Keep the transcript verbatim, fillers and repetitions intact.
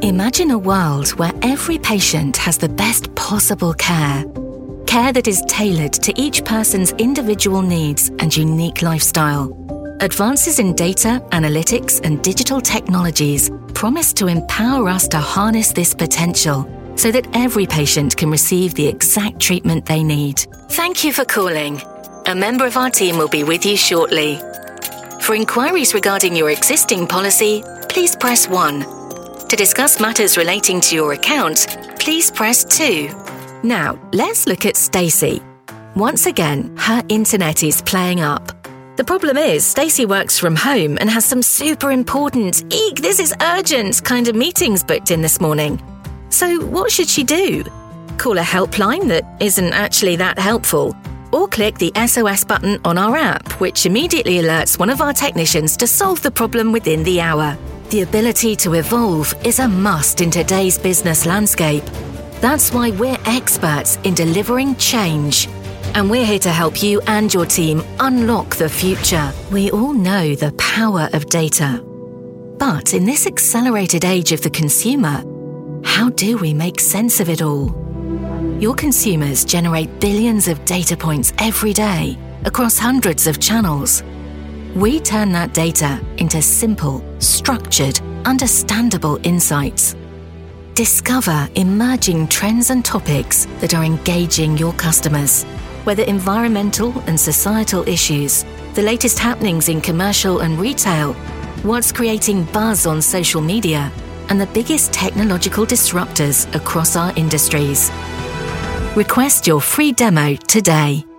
Imagine a world where every patient has the best possible care. Care that is tailored to each person's individual needs and unique lifestyle. Advances in data, analytics, and digital technologies promise to empower us to harness this potential so that every patient can receive the exact treatment they need. Thank you for calling. A member of our team will be with you shortly. For inquiries regarding your existing policy, please press one. To discuss matters relating to your account, please press two. Now, let's look at Stacey. Once again, her internet is playing up. The problem is, Stacey works from home and has some super important, eek, this is urgent kind of meetings booked in this morning. So what should she do? Call a helpline that isn't actually that helpful? Or click the S O S button on our app, which immediately alerts one of our technicians to solve the problem within the hour. The ability to evolve is a must in today's business landscape. That's why we're experts in delivering change. And we're here to help you and your team unlock the future. We all know the power of data. But in this accelerated age of the consumer, how do we make sense of it all? Your consumers generate billions of data points every day across hundreds of channels. We turn that data into simple, structured, understandable insights. Discover emerging trends and topics that are engaging your customers. Whether environmental and societal issues, the latest happenings in commercial and retail, what's creating buzz on social media, and the biggest technological disruptors across our industries. Request your free demo today.